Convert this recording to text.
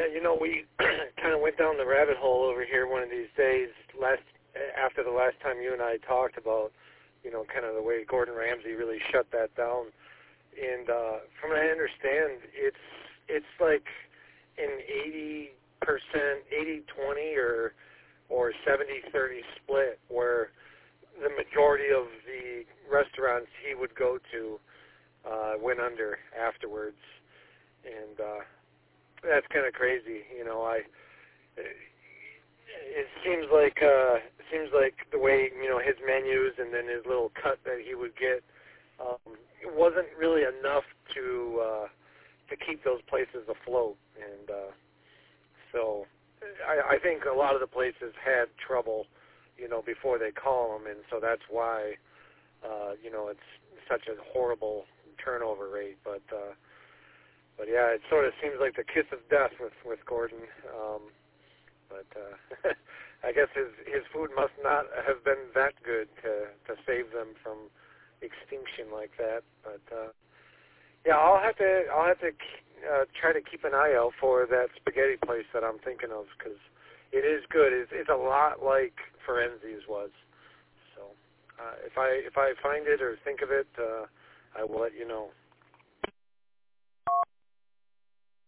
Yeah, we kind of went down the rabbit hole over here one of these days after the last time you and I talked about, kind of the way Gordon Ramsay really shut that down. And from what I understand, it's like an 80%, 80-20 or 70-30 split, where the majority of the restaurants he would go to went under afterwards. And that's kind of crazy. It seems like the way his menus and then his little cut that he would get, it wasn't really enough to keep those places afloat. And so I think a lot of the places had trouble, before they call them, and so that's why it's such a horrible turnover rate. But yeah, it sort of seems like the kiss of death with Gordon. But I guess his food must not have been that good to save them from extinction like that. But yeah, I'll have to try to keep an eye out for that spaghetti place that I'm thinking of, because it is good. It's a lot like Ferenzi's was. So if I find it or think of it, I will let you know.